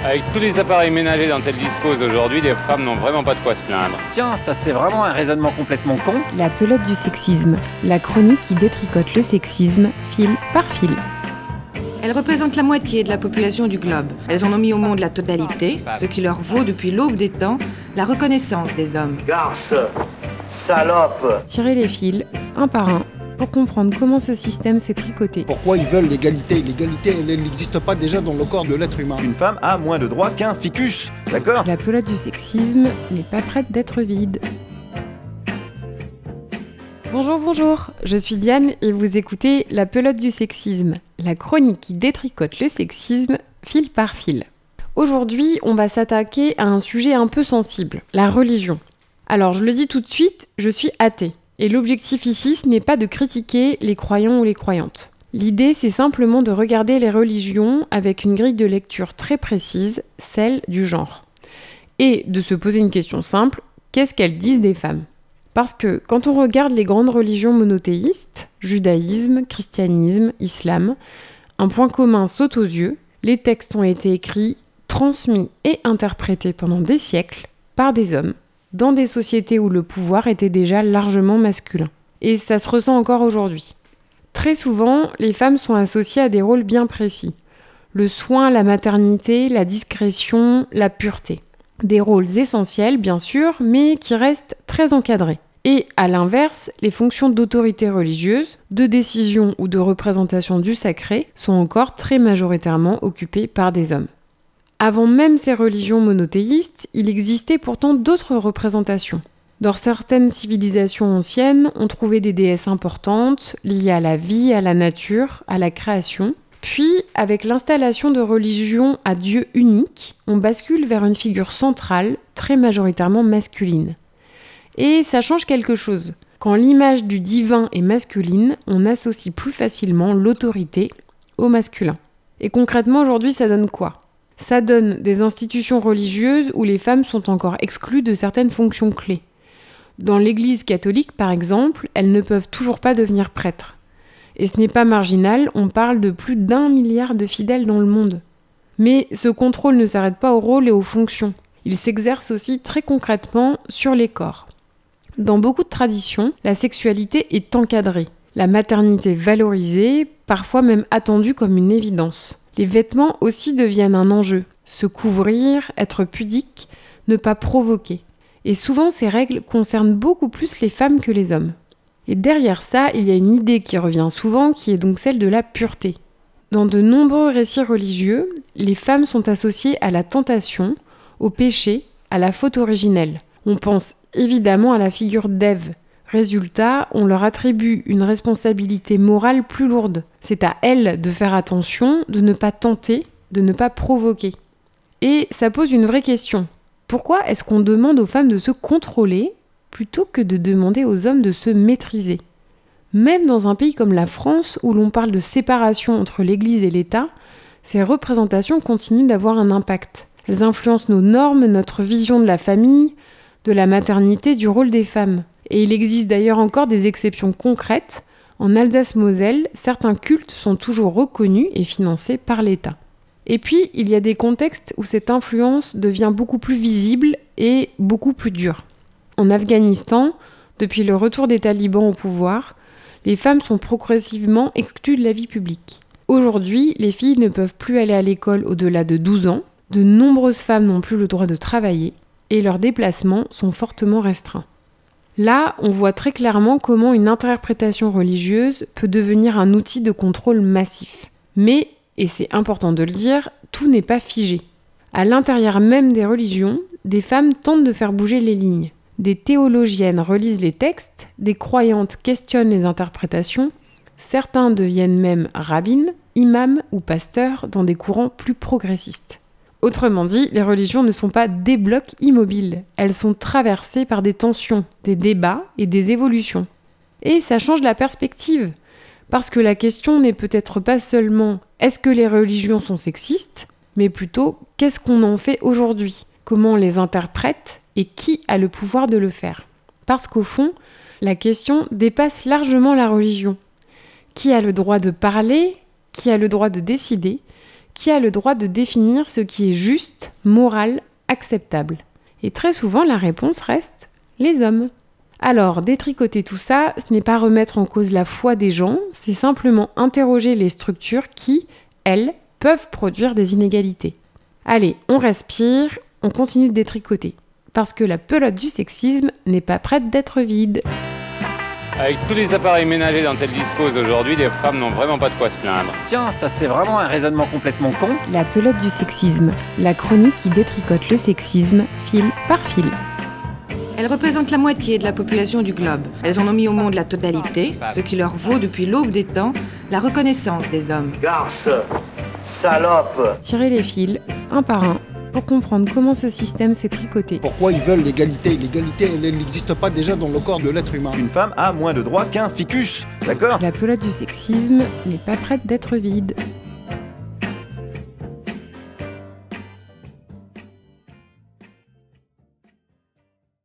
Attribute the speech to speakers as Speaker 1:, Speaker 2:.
Speaker 1: Avec tous les appareils ménagers dont elles disposent aujourd'hui, les femmes n'ont vraiment pas de quoi se plaindre.
Speaker 2: Tiens, ça c'est vraiment un raisonnement complètement con.
Speaker 3: La pelote du sexisme, la chronique qui détricote le sexisme fil par fil.
Speaker 4: Elles représentent la moitié de la population du globe. Elles en ont mis au monde la totalité, ce qui leur vaut depuis l'aube des temps la reconnaissance des hommes.
Speaker 5: Garce, salope.
Speaker 3: Tirez les fils, un par un, pour comprendre comment ce système s'est tricoté.
Speaker 6: Pourquoi ils veulent l'égalité ? L'égalité, elle n'existe pas déjà dans le corps de l'être humain.
Speaker 2: Une femme a moins de droits qu'un ficus, d'accord ?
Speaker 3: La pelote du sexisme n'est pas prête d'être vide. Bonjour, je suis Diane et vous écoutez La pelote du sexisme, la chronique qui détricote le sexisme fil par fil. Aujourd'hui, on va s'attaquer à un sujet un peu sensible, la religion. Alors, je le dis tout de suite, je suis athée. Et l'objectif ici, ce n'est pas de critiquer les croyants ou les croyantes. L'idée, c'est simplement de regarder les religions avec une grille de lecture très précise, celle du genre. Et de se poser une question simple, qu'est-ce qu'elles disent des femmes ? Parce que quand on regarde les grandes religions monothéistes, judaïsme, christianisme, islam, un point commun saute aux yeux, les textes ont été écrits, transmis et interprétés pendant des siècles par des hommes, dans des sociétés où le pouvoir était déjà largement masculin. Et ça se ressent encore aujourd'hui. Très souvent, les femmes sont associées à des rôles bien précis. Le soin, la maternité, la discrétion, la pureté. Des rôles essentiels, bien sûr, mais qui restent très encadrés. Et à l'inverse, les fonctions d'autorité religieuse, de décision ou de représentation du sacré sont encore très majoritairement occupées par des hommes. Avant même ces religions monothéistes, il existait pourtant d'autres représentations. Dans certaines civilisations anciennes, on trouvait des déesses importantes, liées à la vie, à la nature, à la création. Puis, avec l'installation de religions à Dieu unique, on bascule vers une figure centrale, très majoritairement masculine. Et ça change quelque chose. Quand l'image du divin est masculine, on associe plus facilement l'autorité au masculin. Et concrètement, aujourd'hui, ça donne quoi ? Ça donne des institutions religieuses où les femmes sont encore exclues de certaines fonctions clés. Dans l'Église catholique, par exemple, elles ne peuvent toujours pas devenir prêtres. Et ce n'est pas marginal, on parle de plus d'1 milliard de fidèles dans le monde. Mais ce contrôle ne s'arrête pas au rôle et aux fonctions. Il s'exerce aussi très concrètement sur les corps. Dans beaucoup de traditions, la sexualité est encadrée, la maternité valorisée, parfois même attendue comme une évidence. Les vêtements aussi deviennent un enjeu. Se couvrir, être pudique, ne pas provoquer. Et souvent, ces règles concernent beaucoup plus les femmes que les hommes. Et derrière ça, il y a une idée qui revient souvent, qui est donc celle de la pureté. Dans de nombreux récits religieux, les femmes sont associées à la tentation, au péché, à la faute originelle. On pense évidemment à la figure d'Ève. Résultat, on leur attribue une responsabilité morale plus lourde. C'est à elles de faire attention, de ne pas tenter, de ne pas provoquer. Et ça pose une vraie question. Pourquoi est-ce qu'on demande aux femmes de se contrôler plutôt que de demander aux hommes de se maîtriser ? Même dans un pays comme la France, où l'on parle de séparation entre l'Église et l'État, ces représentations continuent d'avoir un impact. Elles influencent nos normes, notre vision de la famille, de la maternité, du rôle des femmes. Et il existe d'ailleurs encore des exceptions concrètes. En Alsace-Moselle, certains cultes sont toujours reconnus et financés par l'État. Et puis, il y a des contextes où cette influence devient beaucoup plus visible et beaucoup plus dure. En Afghanistan, depuis le retour des talibans au pouvoir, les femmes sont progressivement exclues de la vie publique. Aujourd'hui, les filles ne peuvent plus aller à l'école au-delà de 12 ans, de nombreuses femmes n'ont plus le droit de travailler et leurs déplacements sont fortement restreints. Là, on voit très clairement comment une interprétation religieuse peut devenir un outil de contrôle massif. Mais, et c'est important de le dire, tout n'est pas figé. À l'intérieur même des religions, des femmes tentent de faire bouger les lignes. Des théologiennes relisent les textes, des croyantes questionnent les interprétations, certains deviennent même rabbines, imams ou pasteurs dans des courants plus progressistes. Autrement dit, les religions ne sont pas des blocs immobiles, elles sont traversées par des tensions, des débats et des évolutions. Et ça change la perspective, parce que la question n'est peut-être pas seulement « est-ce que les religions sont sexistes ?», mais plutôt « qu'est-ce qu'on en fait aujourd'hui ? Comment on les interprète et qui a le pouvoir de le faire ?» Parce qu'au fond, la question dépasse largement la religion. Qui a le droit de parler ? Qui a le droit de décider ? Qui a le droit de définir ce qui est juste, moral, acceptable? Et très souvent, la réponse reste les hommes. Alors, détricoter tout ça, ce n'est pas remettre en cause la foi des gens, c'est simplement interroger les structures qui, elles, peuvent produire des inégalités. Allez, on respire, on continue de détricoter. Parce que la pelote du sexisme n'est pas prête d'être vide.
Speaker 1: Avec tous les appareils ménagers dont elles disposent aujourd'hui, les femmes n'ont vraiment pas de quoi se plaindre.
Speaker 2: Tiens, ça c'est vraiment un raisonnement complètement con.
Speaker 3: La pelote du sexisme, la chronique qui détricote le sexisme fil par fil.
Speaker 4: Elles représentent la moitié de la population du globe. Elles en ont mis au monde la totalité, ce qui leur vaut depuis l'aube des temps la reconnaissance des hommes.
Speaker 5: Garce, salope.
Speaker 3: Tirez les fils, un par un, pour comprendre comment ce système s'est tricoté.
Speaker 6: Pourquoi ils veulent l'égalité? L'égalité, elle n'existe pas déjà dans le corps de l'être humain.
Speaker 2: Une femme a moins de droits qu'un ficus, d'accord?
Speaker 3: La pelote du sexisme n'est pas prête d'être vide.